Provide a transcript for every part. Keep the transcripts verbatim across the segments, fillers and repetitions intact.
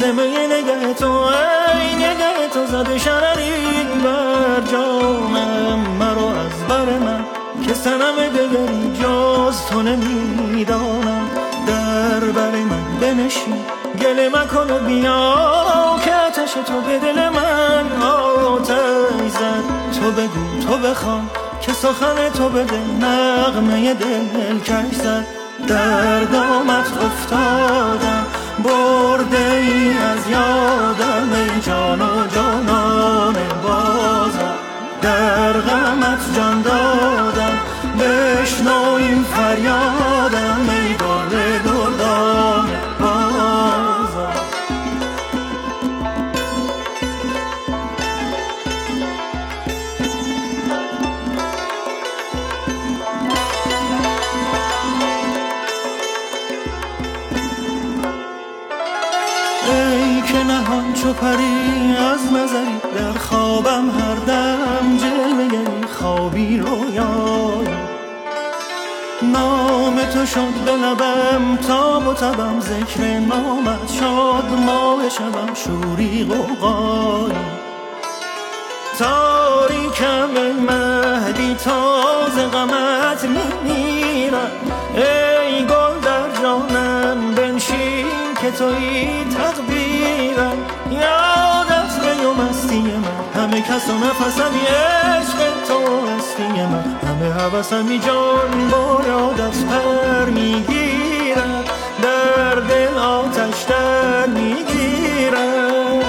زمه نگه تو ای نگه تو زده شرری بر جانم مرا از بر من که سنم دگری جز تو نمیدانم در بر من بنشین گله مکن و بیا که آتش تو به دل من آتش زد تو بگو تو بخوان که سخن تو به دل نغمه دل کش زد در دامت افتادم برده ای از یادم ای جان و جانان بازم در غمت جان دادم بشنو این فریادم ای گل دردان بازم ای که نهان چو پری از نظری در خوابم هر دم جلوه گری خوابی رویایی نام تو شد به لبم تاب و تبم ذکر نامت شد ماه شبم شوری غوغایی تاریکم ای مهدی تازه غمت میمیرم ای گل در جانم بنشین که تویی تدبیرم یادت به و مستی من همه کس و نفسمی عشق تو هستی من همه حوثمی جان با یادت پر میگیرم در دل آتش در میگیرم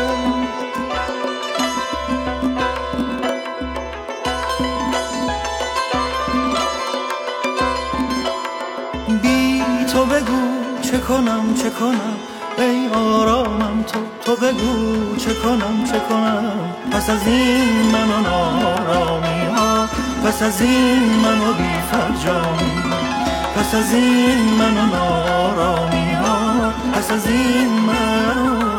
بی تو بگو چه کنم چه کنم ای آرامم تو تو بگو چه کنم چه کنم پس از این من و نارامی ها پس از این من و بی فرجامی پس از این من و نارامی ها پس از این من